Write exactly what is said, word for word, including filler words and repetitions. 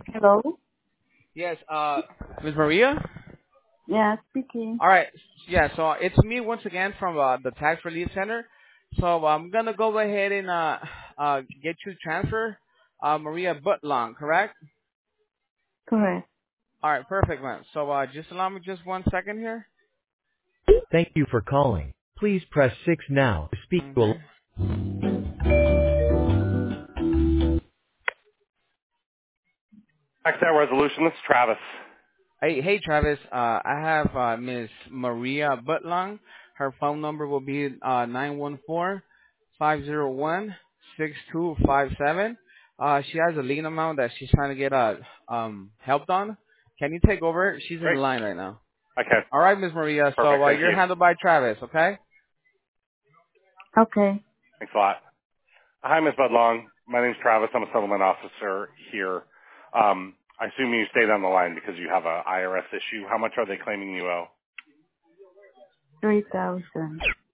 Hello? Yes, uh, Miss Maria? Yeah, speaking. All right. Yeah, so it's me once again from uh, the Tax Relief Center. So I'm going to go ahead and uh, uh, get you transfer uh, Maria Butlong, correct? Correct. All right, perfect, man. So uh, just allow me just one second here. Thank you for calling. Please press six now to speak to a... Okay. Next Hour Resolution, this is Travis. Hey, hey, Travis. Uh, I have uh, Miss Maria Butlong. Her phone number will be uh, nine one four, five zero one, six two five seven. Uh, she has a lien amount that she's trying to get uh, um, helped on. Can you take over? She's in the Great. line right now. Okay. All right, Miss Maria. So Perfect. uh, Thank you're you. handled by Travis, okay? Okay. Thanks a lot. Hi, Miz Budlong. My name's Travis. I'm a settlement officer here. Um, I assume you stayed on the line because you have a I R S issue. How much are they claiming you owe? three thousand.